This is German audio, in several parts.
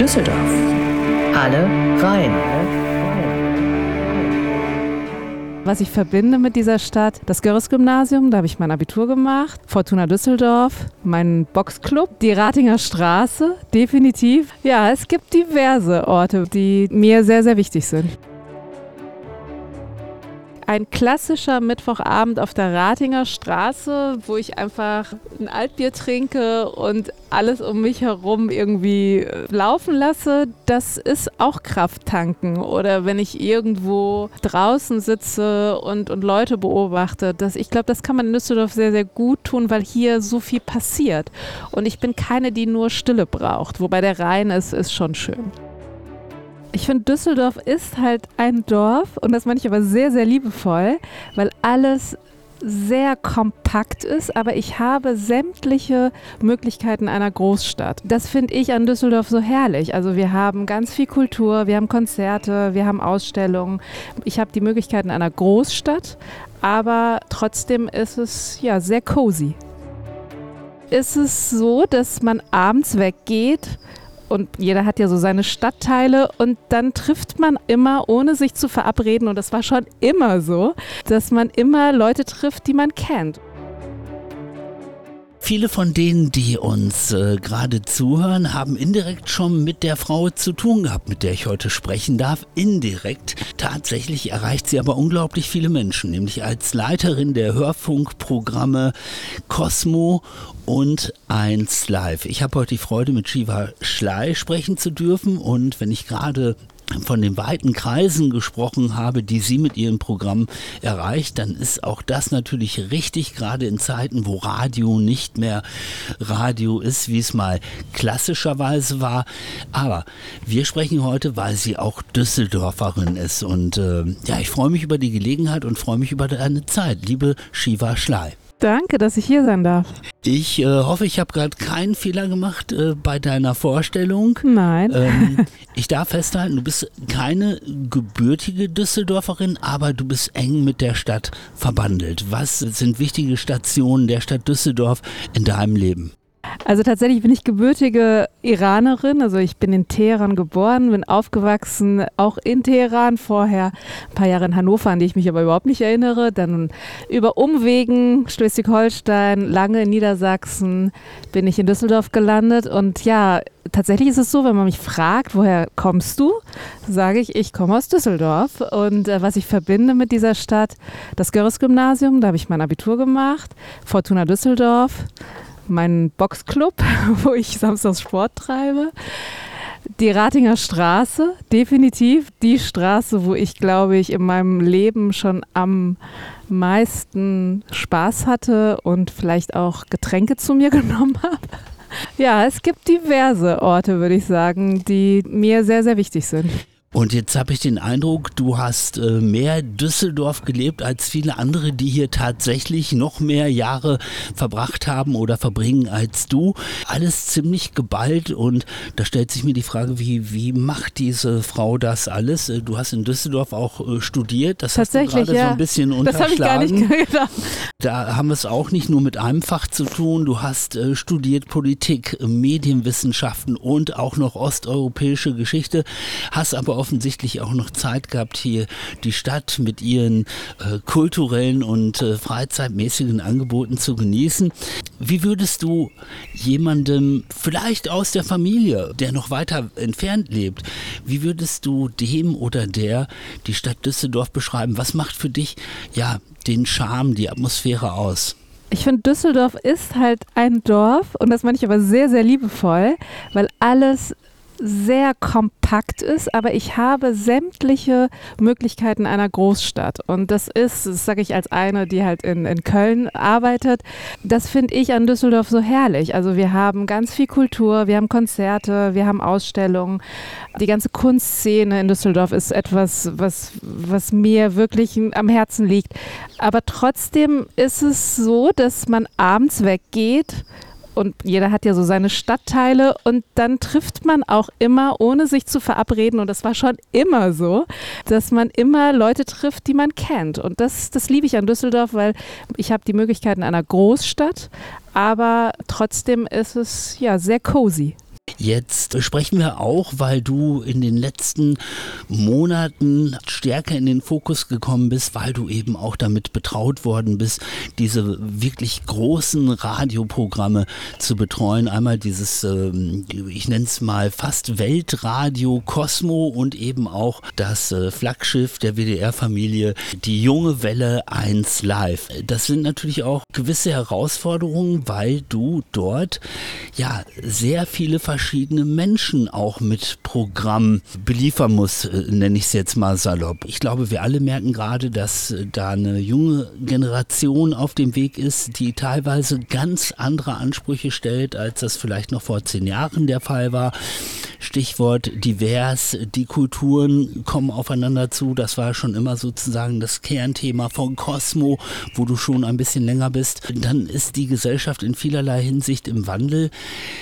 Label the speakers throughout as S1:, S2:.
S1: Düsseldorf. Alle rein.
S2: Was ich verbinde mit dieser Stadt, das Görres-Gymnasium, da habe ich mein Abitur gemacht, Fortuna Düsseldorf, meinen Boxclub, die Ratinger Straße, definitiv. Ja, es gibt diverse Orte, die mir sehr, sehr wichtig sind. Ein klassischer Mittwochabend auf der Ratinger Straße, wo ich einfach ein Altbier trinke und alles um mich herum irgendwie laufen lasse, das ist auch Krafttanken. Oder wenn ich irgendwo draußen sitze und Leute beobachte, ich glaube, das kann man in Düsseldorf sehr, sehr gut tun, weil hier so viel passiert. Und ich bin keine, die nur Stille braucht, wobei der Rhein ist schon schön. Ich finde, Düsseldorf ist halt ein Dorf und das meine ich aber sehr, sehr liebevoll, weil alles sehr kompakt ist, aber ich habe sämtliche Möglichkeiten einer Großstadt. Das finde ich an Düsseldorf so herrlich. Also wir haben ganz viel Kultur, wir haben Konzerte, wir haben Ausstellungen. Ich habe die Möglichkeiten einer Großstadt, aber trotzdem ist es ja sehr cozy. Ist es so, dass man abends weggeht und jeder hat ja so seine Stadtteile und dann trifft man immer, ohne sich zu verabreden, und das war schon immer so, dass man immer Leute trifft, die man kennt.
S3: Viele von denen, die uns gerade zuhören, haben indirekt schon mit der Frau zu tun gehabt, mit der ich heute sprechen darf. Indirekt. Tatsächlich erreicht sie aber unglaublich viele Menschen, nämlich als Leiterin der Hörfunkprogramme Cosmo und 1 Live. Ich habe heute die Freude, mit Shiva Schley sprechen zu dürfen, und wenn ich gerade von den weiten Kreisen gesprochen habe, die sie mit ihrem Programm erreicht, dann ist auch das natürlich richtig, gerade in Zeiten, wo Radio nicht mehr Radio ist, wie es mal klassischerweise war. Aber wir sprechen heute, weil sie auch Düsseldorferin ist, und ich freue mich über die Gelegenheit und freue mich über deine Zeit, liebe Shiva Schley.
S2: Danke, dass ich hier sein darf.
S3: Ich hoffe, ich habe gerade keinen Fehler gemacht bei deiner Vorstellung.
S2: Nein.
S3: Ich darf festhalten, du bist keine gebürtige Düsseldorferin, aber du bist eng mit der Stadt verbandelt. Was sind wichtige Stationen der Stadt Düsseldorf in deinem Leben?
S2: Also tatsächlich bin ich gebürtige Iranerin, also ich bin in Teheran geboren, bin aufgewachsen, auch in Teheran, vorher ein paar Jahre in Hannover, an die ich mich aber überhaupt nicht erinnere, dann über Umwegen Schleswig-Holstein, lange in Niedersachsen, bin ich in Düsseldorf gelandet, und ja, tatsächlich ist es so, wenn man mich fragt, woher kommst du, sage ich komme aus Düsseldorf, und was ich verbinde mit dieser Stadt, das Görres-Gymnasium, da habe ich mein Abitur gemacht, Fortuna Düsseldorf, meinen Boxclub, wo ich samstags Sport treibe. Die Ratinger Straße, definitiv die Straße, wo ich, glaube ich, in meinem Leben schon am meisten Spaß hatte und vielleicht auch Getränke zu mir genommen habe. Ja, es gibt diverse Orte, würde ich sagen, die mir sehr, sehr wichtig sind.
S3: Und jetzt habe ich den Eindruck, du hast mehr Düsseldorf gelebt als viele andere, die hier tatsächlich noch mehr Jahre verbracht haben oder verbringen als du. Alles ziemlich geballt, und da stellt sich mir die Frage, wie macht diese Frau das alles? Du hast in Düsseldorf auch studiert, das hast du gerade so ein bisschen unterschlagen.
S2: Das habe ich gar nicht gedacht.
S3: Da haben wir es auch nicht nur mit einem Fach zu tun. Du hast studiert Politik, Medienwissenschaften und auch noch osteuropäische Geschichte, hast aber offensichtlich auch noch Zeit gehabt, hier die Stadt mit ihren kulturellen und freizeitmäßigen Angeboten zu genießen. Wie würdest du jemandem, vielleicht aus der Familie, der noch weiter entfernt lebt, wie würdest du dem oder der die Stadt Düsseldorf beschreiben? Was macht für dich den Charme, die Atmosphäre aus?
S2: Ich finde, Düsseldorf ist halt ein Dorf, und das meine ich aber sehr, sehr liebevoll, weil alles sehr kompakt ist, aber ich habe sämtliche Möglichkeiten einer Großstadt, und das sage ich als eine, die halt in Köln arbeitet, das finde ich an Düsseldorf so herrlich. Also wir haben ganz viel Kultur, wir haben Konzerte, wir haben Ausstellungen, die ganze Kunstszene in Düsseldorf ist etwas, was mir wirklich am Herzen liegt, aber trotzdem ist es so, dass man abends weggeht, und jeder hat ja so seine Stadtteile, und dann trifft man auch immer, ohne sich zu verabreden, und das war schon immer so, dass man immer Leute trifft, die man kennt, und das liebe ich an Düsseldorf, weil ich habe die Möglichkeiten einer Großstadt, aber trotzdem ist es ja sehr cozy.
S3: Jetzt sprechen wir auch, weil du in den letzten Monaten stärker in den Fokus gekommen bist, weil du eben auch damit betraut worden bist, diese wirklich großen Radioprogramme zu betreuen. Einmal dieses, ich nenne es mal fast Weltradio Cosmo und eben auch das Flaggschiff der WDR-Familie, die Junge Welle 1 Live. Das sind natürlich auch gewisse Herausforderungen, weil du dort ja sehr viele verschiedene Menschen auch mit Programm beliefern musst, nenne ich es jetzt mal salopp. Ich glaube, wir alle merken gerade, dass da eine junge Generation auf dem Weg ist, die teilweise ganz andere Ansprüche stellt, als das vielleicht noch vor 10 Jahren der Fall war. Stichwort divers, die Kulturen kommen aufeinander zu. Das war schon immer sozusagen das Kernthema von Cosmo, wo du schon ein bisschen länger bist. Dann ist die Gesellschaft in vielerlei Hinsicht im Wandel.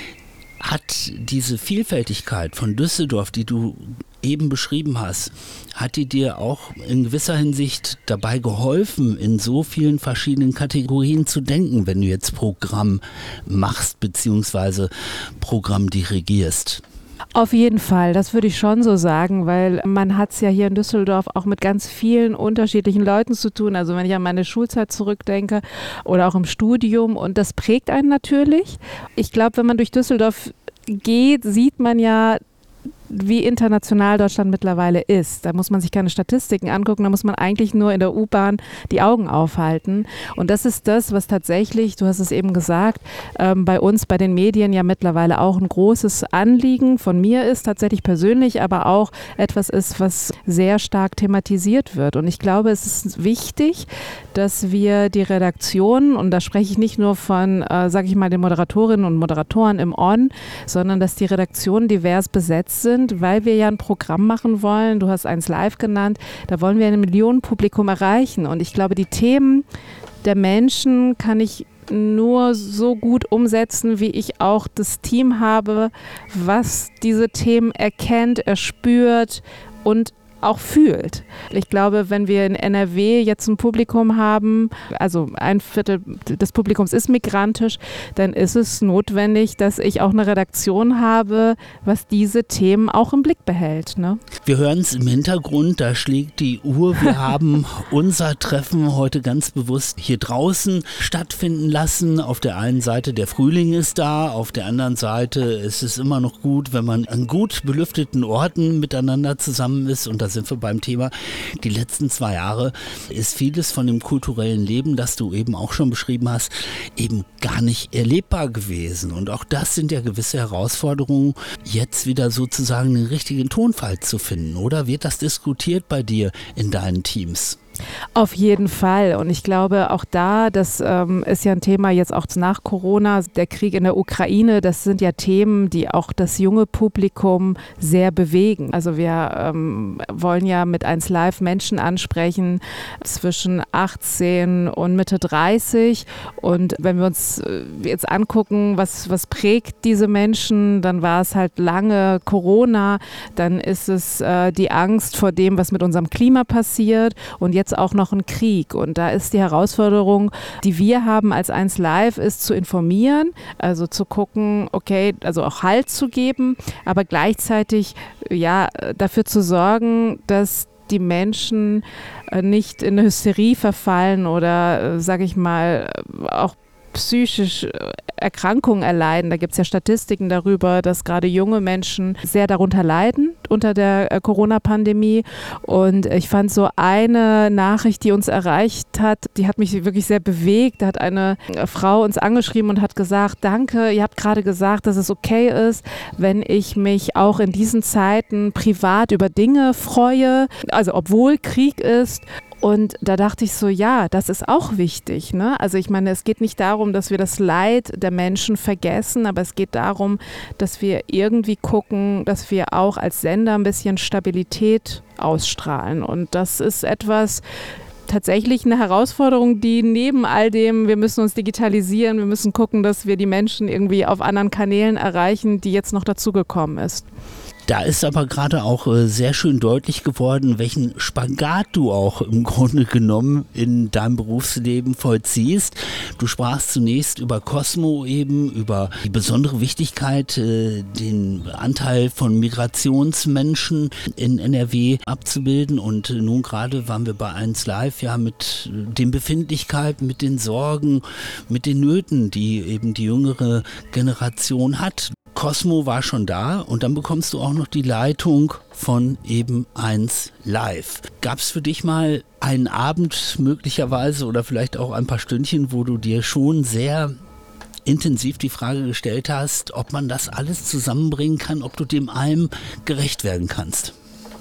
S3: Hat diese Vielfältigkeit von Düsseldorf, die du eben beschrieben hast, hat die dir auch in gewisser Hinsicht dabei geholfen, in so vielen verschiedenen Kategorien zu denken, wenn du jetzt Programm machst bzw. Programm dirigierst?
S2: Auf jeden Fall, das würde ich schon so sagen, weil man hat es ja hier in Düsseldorf auch mit ganz vielen unterschiedlichen Leuten zu tun. Also wenn ich an meine Schulzeit zurückdenke oder auch im Studium, und das prägt einen natürlich. Ich glaube, wenn man durch Düsseldorf geht, sieht man ja, wie international Deutschland mittlerweile ist. Da muss man sich keine Statistiken angucken, da muss man eigentlich nur in der U-Bahn die Augen aufhalten. Und das ist das, was tatsächlich, du hast es eben gesagt, bei uns, bei den Medien ja mittlerweile auch ein großes Anliegen von mir ist, tatsächlich persönlich, aber auch etwas ist, was sehr stark thematisiert wird. Und ich glaube, es ist wichtig, dass wir die Redaktion, und da spreche ich nicht nur von, sage ich mal, den Moderatorinnen und Moderatoren im On, sondern dass die Redaktionen divers besetzt sind, weil wir ja ein Programm machen wollen, du hast eins live genannt, da wollen wir ein Millionenpublikum erreichen. Und ich glaube, die Themen der Menschen kann ich nur so gut umsetzen, wie ich auch das Team habe, was diese Themen erkennt, erspürt und auch fühlt. Ich glaube, wenn wir in NRW jetzt ein Publikum haben, also 1/4 des Publikums ist migrantisch, dann ist es notwendig, dass ich auch eine Redaktion habe, was diese Themen auch im Blick behält. Ne?
S3: Wir hören es im Hintergrund, da schlägt die Uhr. Wir haben unser Treffen heute ganz bewusst hier draußen stattfinden lassen. Auf der einen Seite der Frühling ist da, auf der anderen Seite ist es immer noch gut, wenn man an gut belüfteten Orten miteinander zusammen ist, und da sind wir beim Thema. Die letzten 2 Jahre ist vieles von dem kulturellen Leben, das du eben auch schon beschrieben hast, eben gar nicht erlebbar gewesen. Und auch das sind ja gewisse Herausforderungen, jetzt wieder sozusagen den richtigen Tonfall zu finden. Oder wird das diskutiert bei dir in deinen Teams?
S2: Auf jeden Fall. Und ich glaube auch da, das ist ja ein Thema jetzt auch nach Corona, der Krieg in der Ukraine, das sind ja Themen, die auch das junge Publikum sehr bewegen. Also wir wollen ja mit 1 Live Menschen ansprechen zwischen 18 und Mitte 30. Und wenn wir uns jetzt angucken, was prägt diese Menschen, dann war es halt lange Corona, dann ist es die Angst vor dem, was mit unserem Klima passiert, und jetzt auch noch ein Krieg. Und da ist die Herausforderung, die wir haben als 1 Live, ist zu informieren, also zu gucken, okay, also auch Halt zu geben, aber gleichzeitig ja dafür zu sorgen, dass die Menschen nicht in eine Hysterie verfallen oder, sage ich mal, auch psychisch Erkrankungen erleiden. Da gibt es ja Statistiken darüber, dass gerade junge Menschen sehr darunter leiden unter der Corona-Pandemie. Und ich fand so eine Nachricht, die uns erreicht hat, die hat mich wirklich sehr bewegt. Da hat eine Frau uns angeschrieben und hat gesagt, danke, ihr habt gerade gesagt, dass es okay ist, wenn ich mich auch in diesen Zeiten privat über Dinge freue, also obwohl Krieg ist. Und da dachte ich so, ja, das ist auch wichtig, ne? Also ich meine, es geht nicht darum, dass wir das Leid der Menschen vergessen, aber es geht darum, dass wir irgendwie gucken, dass wir auch als Sender ein bisschen Stabilität ausstrahlen. Und das ist etwas, tatsächlich eine Herausforderung, die neben all dem, wir müssen uns digitalisieren, wir müssen gucken, dass wir die Menschen irgendwie auf anderen Kanälen erreichen, die jetzt noch dazugekommen ist.
S3: Da ist aber gerade auch sehr schön deutlich geworden, welchen Spagat du auch im Grunde genommen in deinem Berufsleben vollziehst. Du sprachst zunächst über Cosmo eben, über die besondere Wichtigkeit, den Anteil von Migrationsmenschen in NRW abzubilden, und nun gerade waren wir bei 1Live ja mit den Befindlichkeiten, mit den Sorgen, mit den Nöten, die eben die jüngere Generation hat. Cosmo war schon da und dann bekommst du auch noch die Leitung von eben 1Live. Gab es für dich mal einen Abend möglicherweise oder vielleicht auch ein paar Stündchen, wo du dir schon sehr intensiv die Frage gestellt hast, ob man das alles zusammenbringen kann, ob du dem allem gerecht werden kannst?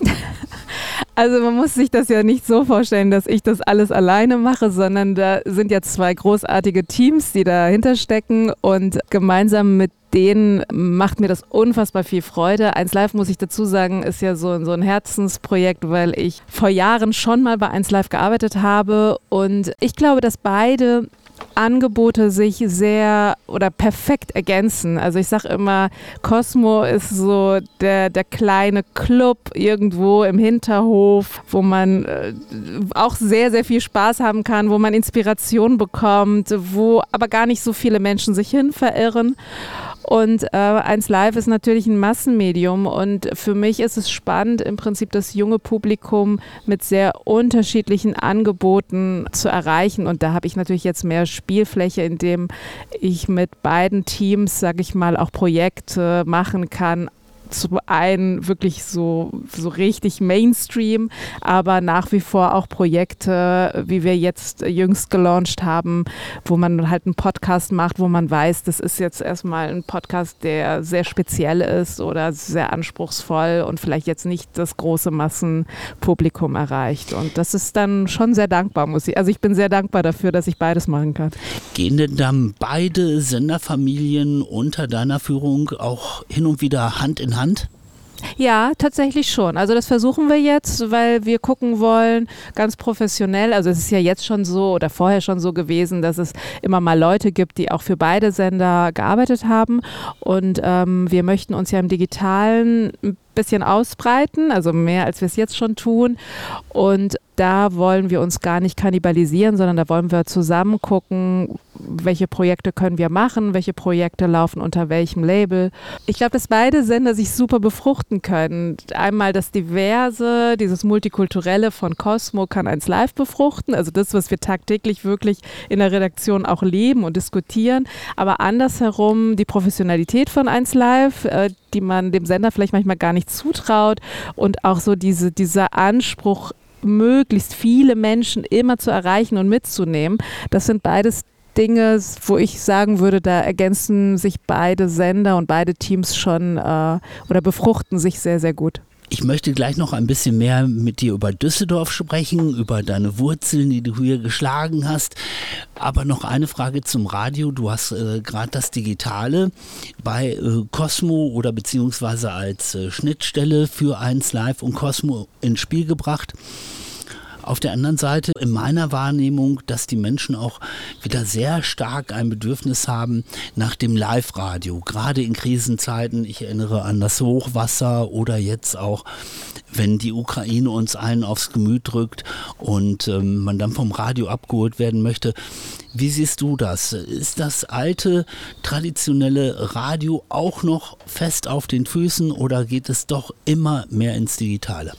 S2: Also man muss sich das ja nicht so vorstellen, dass ich das alles alleine mache, sondern da sind ja 2 großartige Teams, die dahinter stecken, und gemeinsam mit denen macht mir das unfassbar viel Freude. 1Live, muss ich dazu sagen, ist ja so ein Herzensprojekt, weil ich vor Jahren schon mal bei 1Live gearbeitet habe, und ich glaube, dass beide Angebote sich sehr oder perfekt ergänzen. Also ich sage immer, Cosmo ist so der kleine Club irgendwo im Hinterhof, wo man auch sehr, sehr viel Spaß haben kann, wo man Inspiration bekommt, wo aber gar nicht so viele Menschen sich hin verirren. Und 1Live ist natürlich ein Massenmedium, und für mich ist es spannend, im Prinzip das junge Publikum mit sehr unterschiedlichen Angeboten zu erreichen. Und da habe ich natürlich jetzt mehr Spielfläche, in dem ich mit beiden Teams, sage ich mal, auch Projekte machen kann. Zum einen wirklich so richtig Mainstream, aber nach wie vor auch Projekte, wie wir jetzt jüngst gelauncht haben, wo man halt einen Podcast macht, wo man weiß, das ist jetzt erstmal ein Podcast, der sehr speziell ist oder sehr anspruchsvoll und vielleicht jetzt nicht das große Massenpublikum erreicht. Und das ist dann schon sehr dankbar, also ich bin sehr dankbar dafür, dass ich beides machen kann.
S3: Gehen denn dann beide Senderfamilien unter deiner Führung auch hin und wieder Hand in Hand?
S2: Ja, tatsächlich schon. Also das versuchen wir jetzt, weil wir gucken wollen, ganz professionell. Also es ist ja jetzt schon so oder vorher schon so gewesen, dass es immer mal Leute gibt, die auch für beide Sender gearbeitet haben. Und wir möchten uns ja im Digitalen ein bisschen ausbreiten, also mehr als wir es jetzt schon tun. Und da wollen wir uns gar nicht kannibalisieren, sondern da wollen wir zusammen gucken, welche Projekte können wir machen, welche Projekte laufen unter welchem Label. Ich glaube, dass beide Sender sich super befruchten können. Einmal das Diverse, dieses Multikulturelle von Cosmo kann 1Live befruchten, also das, was wir tagtäglich wirklich in der Redaktion auch leben und diskutieren, aber andersherum die Professionalität von 1Live, die man dem Sender vielleicht manchmal gar nicht zutraut, und auch so dieser Anspruch, möglichst viele Menschen immer zu erreichen und mitzunehmen. Das sind beides Dinge, wo ich sagen würde, da ergänzen sich beide Sender und beide Teams schon oder befruchten sich sehr, sehr gut.
S3: Ich möchte gleich noch ein bisschen mehr mit dir über Düsseldorf sprechen, über deine Wurzeln, die du hier geschlagen hast. Aber noch eine Frage zum Radio. Du hast gerade das Digitale bei Cosmo oder beziehungsweise als Schnittstelle für 1Live und Cosmo ins Spiel gebracht. Auf der anderen Seite in meiner Wahrnehmung, dass die Menschen auch wieder sehr stark ein Bedürfnis haben nach dem Live-Radio, gerade in Krisenzeiten. Ich erinnere an das Hochwasser oder jetzt auch, wenn die Ukraine uns allen aufs Gemüt drückt und man dann vom Radio abgeholt werden möchte. Wie siehst du das? Ist das alte, traditionelle Radio auch noch fest auf den Füßen oder geht es doch immer mehr ins Digitale?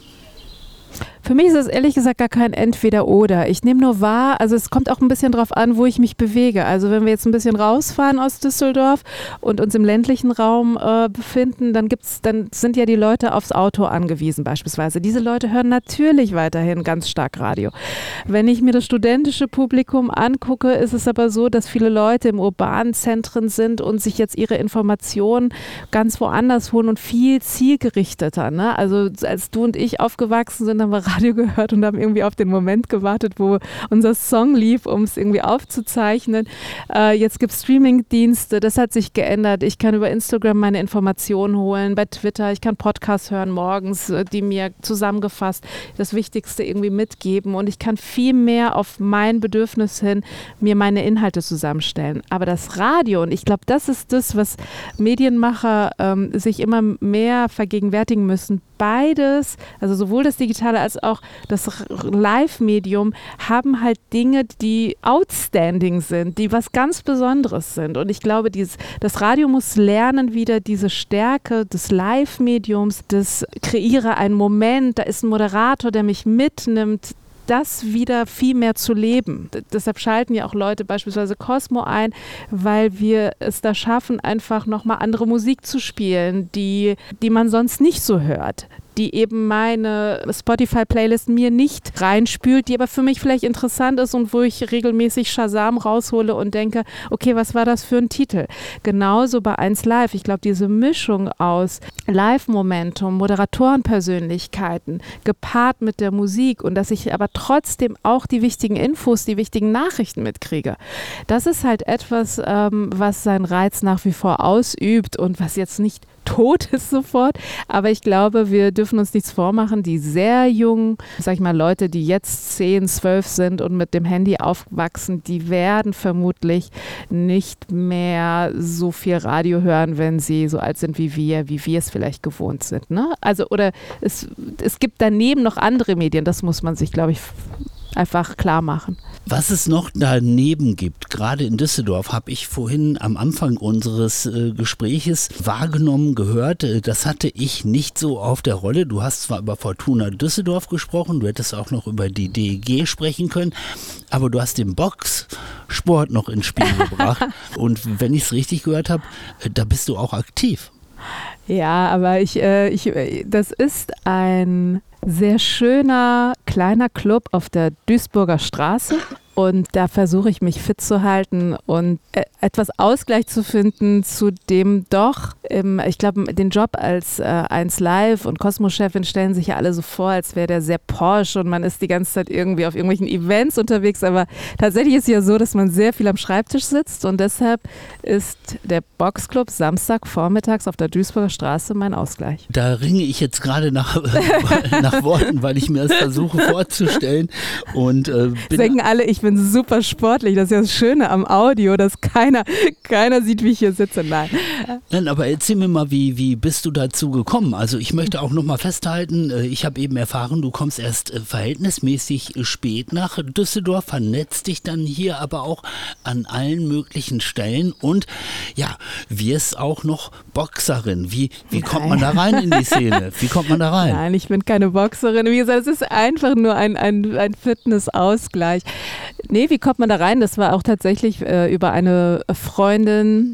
S2: Für mich ist es ehrlich gesagt gar kein Entweder-Oder. Ich nehme nur wahr, also es kommt auch ein bisschen drauf an, wo ich mich bewege. Also wenn wir jetzt ein bisschen rausfahren aus Düsseldorf und uns im ländlichen Raum befinden, dann sind ja die Leute aufs Auto angewiesen beispielsweise. Diese Leute hören natürlich weiterhin ganz stark Radio. Wenn ich mir das studentische Publikum angucke, ist es aber so, dass viele Leute im urbanen Zentren sind und sich jetzt ihre Informationen ganz woanders holen und viel zielgerichteter. Ne? Also als du und ich aufgewachsen sind, haben wir Radio gehört und haben irgendwie auf den Moment gewartet, wo unser Song lief, um es irgendwie aufzuzeichnen. Jetzt gibt es Streaming-Dienste, das hat sich geändert. Ich kann über Instagram meine Informationen holen, bei Twitter, ich kann Podcasts hören morgens, die mir zusammengefasst das Wichtigste irgendwie mitgeben und ich kann viel mehr auf mein Bedürfnis hin mir meine Inhalte zusammenstellen. Aber das Radio, und ich glaube, das ist das, was Medienmacher sich immer mehr vergegenwärtigen müssen, beides, also sowohl das Digitale als auch das Live-Medium, haben halt Dinge, die outstanding sind, die was ganz Besonderes sind. Und ich glaube, das Radio muss lernen, wieder diese Stärke des Live-Mediums, das kreiere einen Moment, da ist ein Moderator, der mich mitnimmt, das wieder viel mehr zu leben. Deshalb schalten ja auch Leute beispielsweise Cosmo ein, weil wir es da schaffen, einfach nochmal andere Musik zu spielen, die man sonst nicht so hört, die eben meine Spotify-Playlist mir nicht reinspült, die aber für mich vielleicht interessant ist und wo ich regelmäßig Shazam raushole und denke, okay, was war das für ein Titel? Genauso bei 1 Live. Ich glaube, diese Mischung aus Live-Momentum, Moderatorenpersönlichkeiten, gepaart mit der Musik und dass ich aber trotzdem auch die wichtigen Infos, die wichtigen Nachrichten mitkriege. Das ist halt etwas, was seinen Reiz nach wie vor ausübt und was jetzt nicht tot ist sofort, aber ich glaube, wir dürfen uns nichts vormachen, die sehr jungen, sag ich mal, Leute, die jetzt 10, 12 sind und mit dem Handy aufwachsen, die werden vermutlich nicht mehr so viel Radio hören, wenn sie so alt sind wie wir es vielleicht gewohnt sind. Ne? Also, oder es gibt daneben noch andere Medien, das muss man sich, glaube ich, einfach klar machen.
S3: Was es noch daneben gibt, gerade in Düsseldorf, habe ich vorhin am Anfang unseres Gespräches wahrgenommen, gehört. Das hatte ich nicht so auf der Rolle. Du hast zwar über Fortuna Düsseldorf gesprochen, du hättest auch noch über die DEG sprechen können, aber du hast den Boxsport noch ins Spiel gebracht. Und wenn ich es richtig gehört habe, da bist du auch aktiv.
S2: Ja, aber das ist ein sehr schöner kleiner Club auf der Duisburger Straße. Und da versuche ich mich fit zu halten und etwas Ausgleich zu finden zu dem doch, ich glaube, den Job als 1 Live und Cosmo-Chefin stellen sich ja alle so vor, als wäre der sehr Porsche und man ist die ganze Zeit irgendwie auf irgendwelchen Events unterwegs. Aber tatsächlich ist es ja so, dass man sehr viel am Schreibtisch sitzt und deshalb ist der Boxclub Samstag vormittags auf der Duisburger Straße mein Ausgleich.
S3: Da ringe ich jetzt gerade nach Worten, weil ich mir das versuche vorzustellen. Und
S2: denken alle, ich bin super sportlich. Das ist ja das Schöne am Audio, dass keiner sieht, wie ich hier sitze. Nein,
S3: aber erzähl mir mal, wie bist du dazu gekommen? Also ich möchte auch nochmal festhalten, ich habe eben erfahren, du kommst erst verhältnismäßig spät nach Düsseldorf, vernetzt dich dann hier aber auch an allen möglichen Stellen und ja, wirst auch noch Boxerin. Wie kommt man da rein in die Szene? Wie kommt man da rein?
S2: Nein, ich bin keine Boxerin. Wie gesagt, es ist einfach nur ein Fitnessausgleich. Nee, wie kommt man da rein? Das war auch tatsächlich über eine Freundin,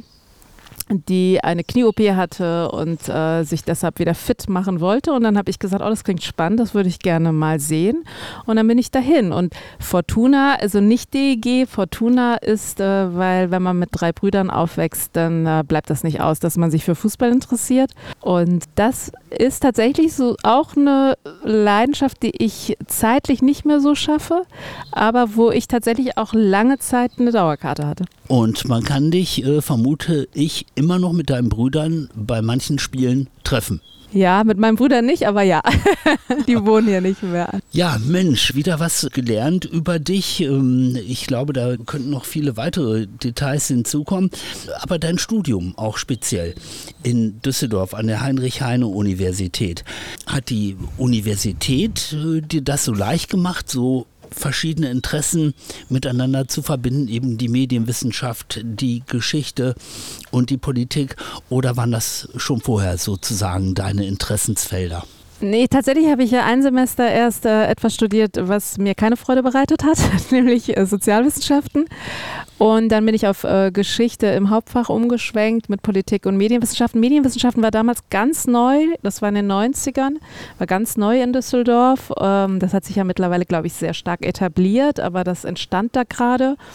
S2: die eine Knie-OP hatte und sich deshalb wieder fit machen wollte. Und dann habe ich gesagt, oh, das klingt spannend, das würde ich gerne mal sehen. Und dann bin ich dahin. Und Fortuna, also nicht DEG, Fortuna ist, weil wenn man mit 3 Brüdern aufwächst, dann bleibt das nicht aus, dass man sich für Fußball interessiert. Und das ist tatsächlich so auch eine Leidenschaft, die ich zeitlich nicht mehr so schaffe, aber wo ich tatsächlich auch lange Zeit eine Dauerkarte hatte.
S3: Und man kann dich, vermute ich, immer noch mit deinen Brüdern bei manchen Spielen treffen.
S2: Ja, mit meinem Bruder nicht, aber ja, die wohnen hier nicht mehr.
S3: Ja, Mensch, wieder was gelernt über dich. Ich glaube, da könnten noch viele weitere Details hinzukommen. Aber dein Studium auch speziell in Düsseldorf an der Heinrich-Heine-Universität. Hat die Universität dir das so leicht gemacht, so verschiedene Interessen miteinander zu verbinden, eben die Medienwissenschaft, die Geschichte und die Politik, oder waren das schon vorher sozusagen deine Interessensfelder?
S2: Nee, tatsächlich habe ich ja ein Semester erst etwas studiert, was mir keine Freude bereitet hat, nämlich Sozialwissenschaften. Und dann bin ich auf Geschichte im Hauptfach umgeschwenkt mit Politik und Medienwissenschaften. Medienwissenschaften war damals ganz neu, das war in den 90ern, war ganz neu in Düsseldorf. Das hat sich ja mittlerweile, glaube ich, sehr stark etabliert, aber das entstand da gerade.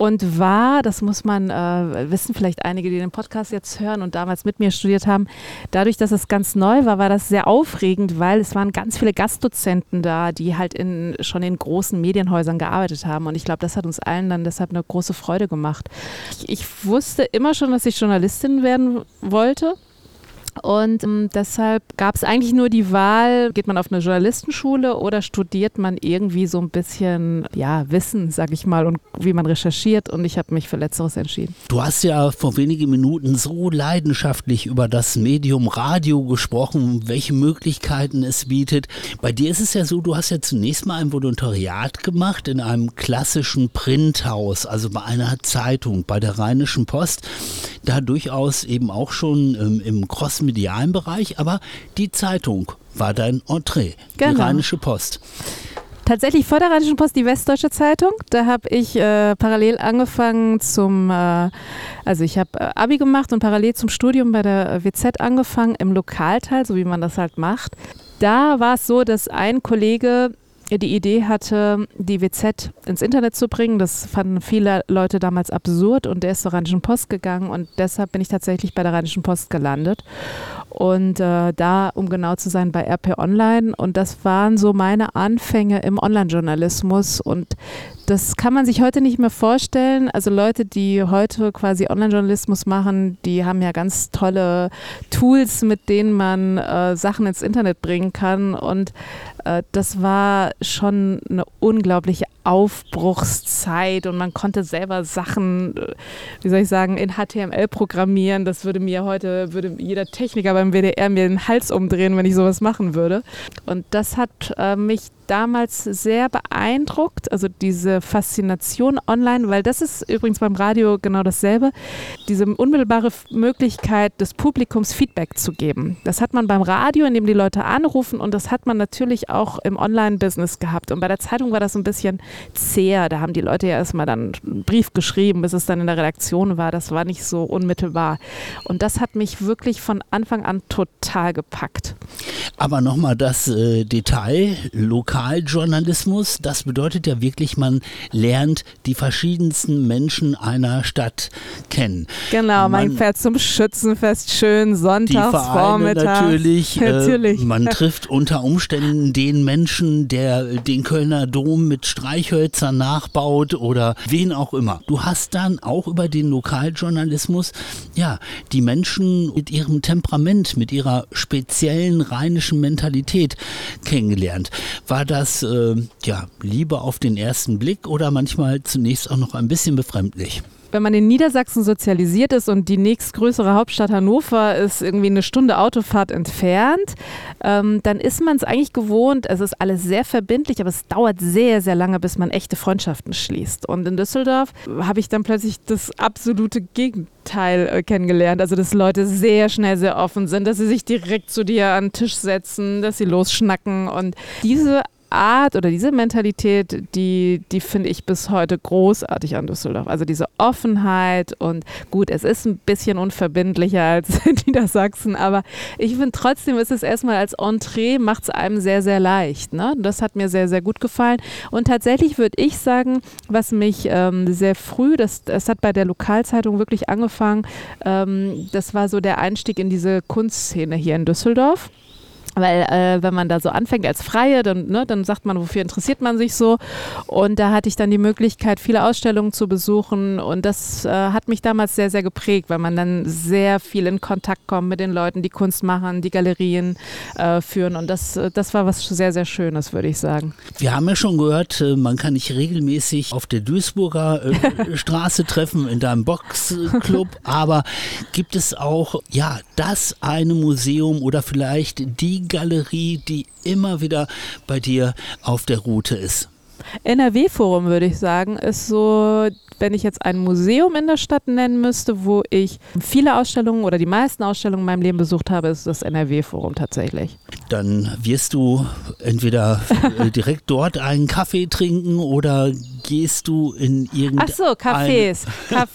S2: und war, das muss man wissen, vielleicht einige, die den Podcast jetzt hören und damals mit mir studiert haben, dadurch, dass es ganz neu war, war das sehr aufregend, weil es waren ganz viele Gastdozenten da, die halt schon in großen Medienhäusern gearbeitet haben und ich glaube, das hat uns allen dann deshalb eine große Freude gemacht. Ich wusste immer schon, dass ich Journalistin werden wollte. Und deshalb gab es eigentlich nur die Wahl, geht man auf eine Journalistenschule oder studiert man irgendwie so ein bisschen Wissen, sag ich mal, und wie man recherchiert, und ich habe mich für Letzteres entschieden.
S3: Du hast ja vor wenigen Minuten so leidenschaftlich über das Medium Radio gesprochen, welche Möglichkeiten es bietet. Bei dir ist es ja so, du hast ja zunächst mal ein Volontariat gemacht in einem klassischen Printhaus, also bei einer Zeitung, bei der Rheinischen Post, da durchaus eben auch schon im crossmedialen Bereich, aber die Zeitung war dein Entree,
S2: genau.
S3: Die Rheinische Post.
S2: Tatsächlich vor der Rheinischen Post die Westdeutsche Zeitung. Da habe ich parallel angefangen ich habe Abi gemacht und parallel zum Studium bei der WZ angefangen, im Lokalteil, so wie man das halt macht. Da war es so, dass ein Kollege die Idee hatte, die WZ ins Internet zu bringen. Das fanden viele Leute damals absurd und der ist zur Rheinischen Post gegangen und deshalb bin ich tatsächlich bei der Rheinischen Post gelandet. Und da, um genau zu sein, bei RP Online, und das waren so meine Anfänge im Online-Journalismus und das kann man sich heute nicht mehr vorstellen. Also Leute, die heute quasi Online-Journalismus machen, die haben ja ganz tolle Tools, mit denen man Sachen ins Internet bringen kann und das war schon eine unglaubliche Aufbruchszeit und man konnte selber Sachen, in HTML programmieren. Das würde jeder Techniker beim WDR mir den Hals umdrehen, wenn ich sowas machen würde. Und das hat mich damals sehr beeindruckt, also diese Faszination online, weil das ist übrigens beim Radio genau dasselbe, diese unmittelbare Möglichkeit des Publikums Feedback zu geben. Das hat man beim Radio, indem die Leute anrufen, und das hat man natürlich auch im Online-Business gehabt. Und bei der Zeitung war das ein bisschen zäher, da haben die Leute ja erstmal dann einen Brief geschrieben, bis es dann in der Redaktion war, das war nicht so unmittelbar. Und das hat mich wirklich von Anfang an total gepackt.
S3: Aber nochmal das Detail, Lokaljournalismus, das bedeutet ja wirklich, man lernt die verschiedensten Menschen einer Stadt kennen.
S2: Genau, man fährt zum Schützenfest schön sonntags Vormittag.
S3: Natürlich. Man trifft unter Umständen den Menschen, der den Kölner Dom mit Streichhölzern nachbaut oder wen auch immer. Du hast dann auch über den Lokaljournalismus, die Menschen mit ihrem Temperament, mit ihrer speziellen rheinischen Mentalität kennengelernt. War das Liebe auf den ersten Blick oder manchmal zunächst auch noch ein bisschen befremdlich?
S2: Wenn man in Niedersachsen sozialisiert ist und die nächstgrößere Hauptstadt Hannover ist irgendwie eine Stunde Autofahrt entfernt, dann ist man es eigentlich gewohnt, es ist alles sehr verbindlich, aber es dauert sehr, sehr lange, bis man echte Freundschaften schließt. Und in Düsseldorf habe ich dann plötzlich das absolute Gegenteil kennengelernt, also dass Leute sehr schnell sehr offen sind, dass sie sich direkt zu dir an den Tisch setzen, dass sie losschnacken, und diese Art oder diese Mentalität, die finde ich bis heute großartig an Düsseldorf. Also diese Offenheit, und gut, es ist ein bisschen unverbindlicher als in Niedersachsen, aber ich finde trotzdem, ist es erstmal als Entree, macht es einem sehr, sehr leicht. Ne? Das hat mir sehr, sehr gut gefallen. Und tatsächlich würde ich sagen, was mich sehr früh, das hat bei der Lokalzeitung wirklich angefangen, das war so der Einstieg in diese Kunstszene hier in Düsseldorf. Weil wenn man da so anfängt als Freie, dann sagt man, wofür interessiert man sich so, und da hatte ich dann die Möglichkeit, viele Ausstellungen zu besuchen, und das hat mich damals sehr, sehr geprägt, weil man dann sehr viel in Kontakt kommt mit den Leuten, die Kunst machen, die Galerien führen, und das war was sehr, sehr Schönes, würde ich sagen.
S3: Wir haben ja schon gehört, man kann dich regelmäßig auf der Duisburger Straße treffen, in deinem Boxclub, aber gibt es auch das eine Museum oder vielleicht die Galerie, die immer wieder bei dir auf der Route ist?
S2: NRW-Forum, würde ich sagen, ist so, wenn ich jetzt ein Museum in der Stadt nennen müsste, wo ich viele Ausstellungen oder die meisten Ausstellungen in meinem Leben besucht habe, ist das NRW-Forum tatsächlich.
S3: Dann wirst du entweder direkt dort einen Kaffee trinken oder gehst du in irgendein...
S2: Ach so, Cafés,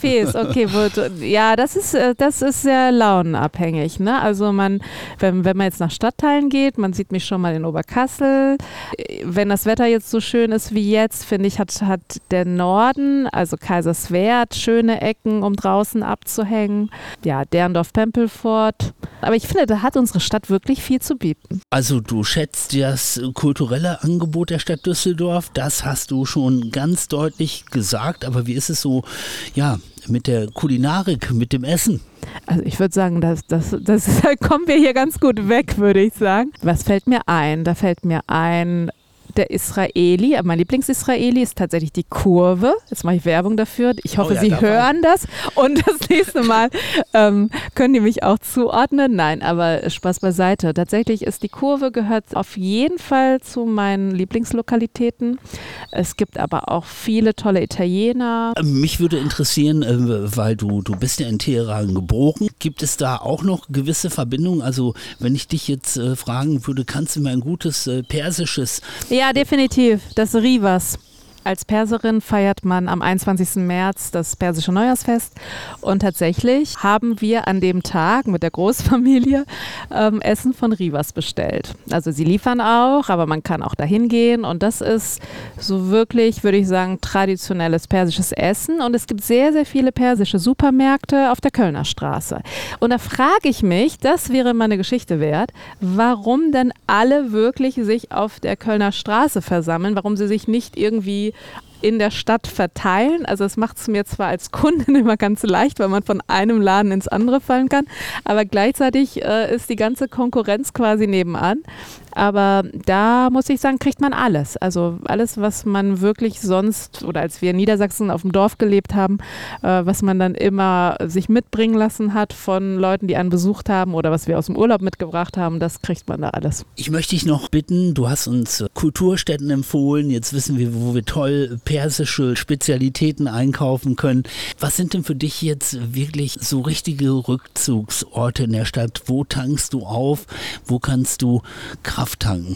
S2: okay, ja, das ist sehr launenabhängig, ne? Also wenn man jetzt nach Stadtteilen geht, man sieht mich schon mal in Oberkassel, wenn das Wetter jetzt so schön ist wie jetzt, finde ich, hat der Norden, also Kaiserswerth, schöne Ecken, um draußen abzuhängen, ja, Derndorf-Pempelfort, aber ich finde, da hat unsere Stadt wirklich viel zu bieten.
S3: Also du schätzt das kulturelle Angebot der Stadt Düsseldorf, das hast du schon ganz deutlich gesagt, aber wie ist es so, ja, mit der Kulinarik, mit dem Essen?
S2: Also ich würde sagen, da kommen wir hier ganz gut weg, würde ich sagen. Was fällt mir ein? Da fällt mir ein, der Israeli, mein Lieblings-Israeli ist tatsächlich die Kurve. Jetzt mache ich Werbung dafür. Ich hoffe, Sie hören das und das nächste Mal können die mich auch zuordnen. Nein, aber Spaß beiseite. Tatsächlich ist die Kurve, gehört auf jeden Fall zu meinen Lieblingslokalitäten. Es gibt aber auch viele tolle Italiener.
S3: Mich würde interessieren, weil du bist ja in Teheran geboren. Gibt es da auch noch gewisse Verbindungen? Also wenn ich dich jetzt fragen würde, kannst du mir ein gutes persisches...
S2: Ja, definitiv. Das Rivas. Als Perserin feiert man am 21. März das persische Neujahrsfest und tatsächlich haben wir an dem Tag mit der Großfamilie Essen von Rivas bestellt. Also sie liefern auch, aber man kann auch dahin gehen und das ist so wirklich, würde ich sagen, traditionelles persisches Essen und es gibt sehr, sehr viele persische Supermärkte auf der Kölner Straße. Und da frage ich mich, das wäre mal eine Geschichte wert, warum denn alle wirklich sich auf der Kölner Straße versammeln, warum sie sich nicht irgendwie in der Stadt verteilen. Also es macht es mir zwar als Kundin immer ganz leicht, weil man von einem Laden ins andere fallen kann, aber gleichzeitig ist die ganze Konkurrenz quasi nebenan. Aber da muss ich sagen, kriegt man alles. Also alles, was man wirklich sonst oder als wir in Niedersachsen auf dem Dorf gelebt haben, was man dann immer sich mitbringen lassen hat von Leuten, die einen besucht haben oder was wir aus dem Urlaub mitgebracht haben, das kriegt man da alles.
S3: Ich möchte dich noch bitten, du hast uns Kulturstätten empfohlen, jetzt wissen wir, wo wir toll persische Spezialitäten einkaufen können. Was sind denn für dich jetzt wirklich so richtige Rückzugsorte in der Stadt? Wo tankst du auf? Wo kannst du Kraft tanken?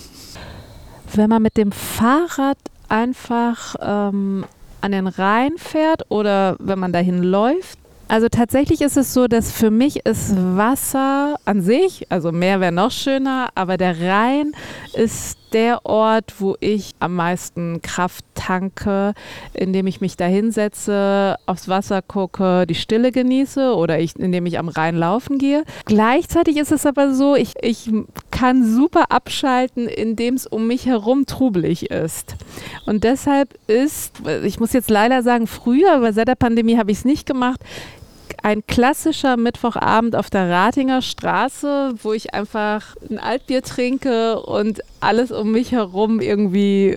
S2: Wenn man mit dem Fahrrad einfach an den Rhein fährt oder wenn man dahin läuft. Also tatsächlich ist es so, dass für mich ist Wasser an sich, also Meer wäre noch schöner, aber der Rhein ist der Ort, wo ich am meisten Kraft tanke, indem ich mich da hinsetze, aufs Wasser gucke, die Stille genieße oder indem ich am Rhein laufen gehe. Gleichzeitig ist es aber so, ich kann super abschalten, indem es um mich herum trubelig ist. Und deshalb ich muss jetzt leider sagen, früher, weil seit der Pandemie habe ich es nicht gemacht, ein klassischer Mittwochabend auf der Ratinger Straße, wo ich einfach ein Altbier trinke und alles um mich herum irgendwie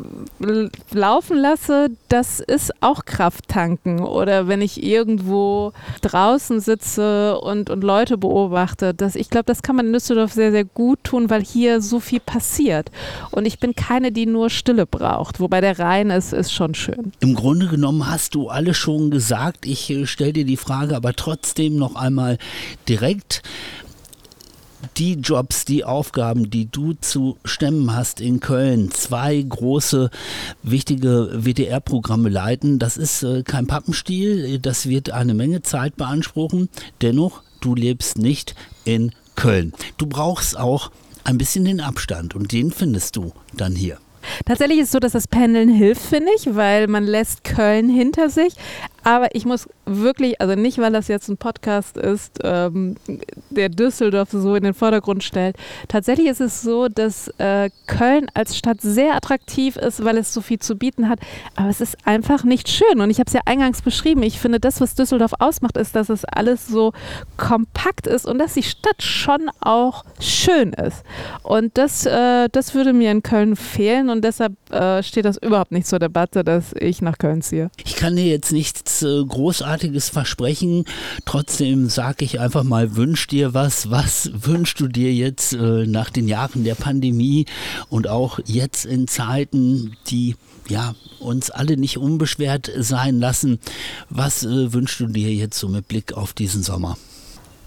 S2: laufen lasse, das ist auch Kraft tanken. Oder wenn ich irgendwo draußen sitze und Leute beobachte, ich glaube, das kann man in Düsseldorf sehr, sehr gut tun, weil hier so viel passiert. Und ich bin keine, die nur Stille braucht, wobei der Rhein ist schon schön.
S3: Im Grunde genommen hast du alles schon gesagt. Ich stelle dir die Frage aber trotzdem noch einmal direkt. Die Jobs, die Aufgaben, die du zu stemmen hast in Köln, 2 große, wichtige WDR-Programme leiten, das ist kein Pappenstiel, das wird eine Menge Zeit beanspruchen. Dennoch, du lebst nicht in Köln. Du brauchst auch ein bisschen den Abstand und den findest du dann hier.
S2: Tatsächlich ist es so, dass das Pendeln hilft, finde ich, weil man lässt Köln hinter sich. Aber ich muss wirklich, also nicht, weil das jetzt ein Podcast ist, der Düsseldorf so in den Vordergrund stellt. Tatsächlich ist es so, dass Köln als Stadt sehr attraktiv ist, weil es so viel zu bieten hat. Aber es ist einfach nicht schön. Und ich habe es ja eingangs beschrieben. Ich finde, das, was Düsseldorf ausmacht, ist, dass es alles so kompakt ist und dass die Stadt schon auch schön ist. Und das würde mir in Köln fehlen. Und deshalb steht das überhaupt nicht zur Debatte, dass ich nach Köln ziehe.
S3: Ich kann dir jetzt nichts Großartiges versprechen. Trotzdem sage ich einfach mal, wünsch dir was. Was wünschst du dir jetzt nach den Jahren der Pandemie und auch jetzt in Zeiten, die uns alle nicht unbeschwert sein lassen? Was wünschst du dir jetzt so mit Blick auf diesen Sommer?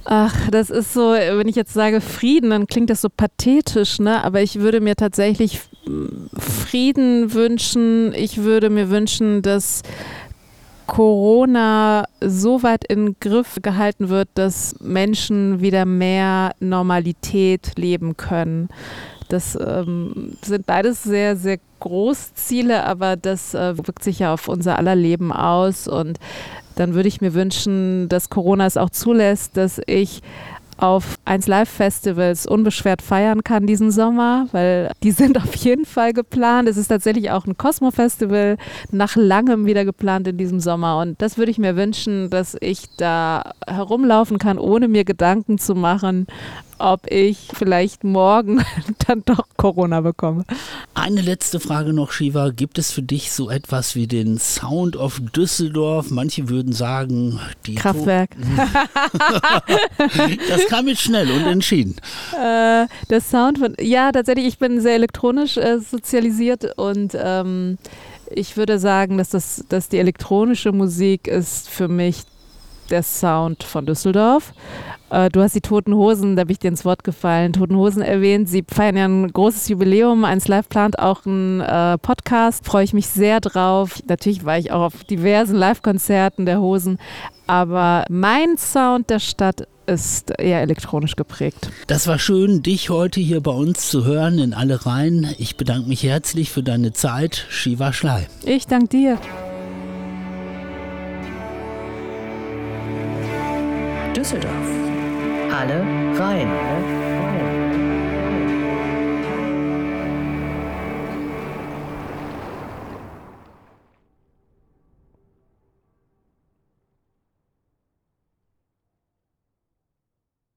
S2: Ach, das ist so, wenn ich jetzt sage Frieden, dann klingt das so pathetisch, ne? Aber ich würde mir tatsächlich Frieden wünschen. Ich würde mir wünschen, dass Corona so weit in den Griff gehalten wird, dass Menschen wieder mehr Normalität leben können. Das sind beides sehr, sehr große Ziele, aber das wirkt sich ja auf unser aller Leben aus. Und dann würde ich mir wünschen, dass Corona es auch zulässt, dass ich auf 1Live-Festivals unbeschwert feiern kann diesen Sommer, weil die sind auf jeden Fall geplant. Es ist tatsächlich auch ein Cosmo-Festival nach langem wieder geplant in diesem Sommer und das würde ich mir wünschen, dass ich da herumlaufen kann, ohne mir Gedanken zu machen, ob ich vielleicht morgen dann doch Corona bekomme.
S3: Eine letzte Frage noch, Shiva. Gibt es für dich so etwas wie den Sound of Düsseldorf? Manche würden sagen, die
S2: Kraftwerk.
S3: Das kam jetzt schnell und entschieden.
S2: Der Sound von, ja, tatsächlich, ich bin sehr elektronisch sozialisiert und ich würde sagen, dass die elektronische Musik ist für mich der Sound von Düsseldorf. Du hast die Toten Hosen, da bin ich dir ins Wort gefallen, Toten Hosen erwähnt. Sie feiern ja ein großes Jubiläum. 1Live plant auch einen Podcast. Freue ich mich sehr drauf. Natürlich war ich auch auf diversen Live-Konzerten der Hosen. Aber mein Sound der Stadt ist eher elektronisch geprägt.
S3: Das war schön, dich heute hier bei uns zu hören in Alle Reihen. Ich bedanke mich herzlich für deine Zeit. Shiva Schley.
S2: Ich danke dir.
S1: Düsseldorf. Alle rein.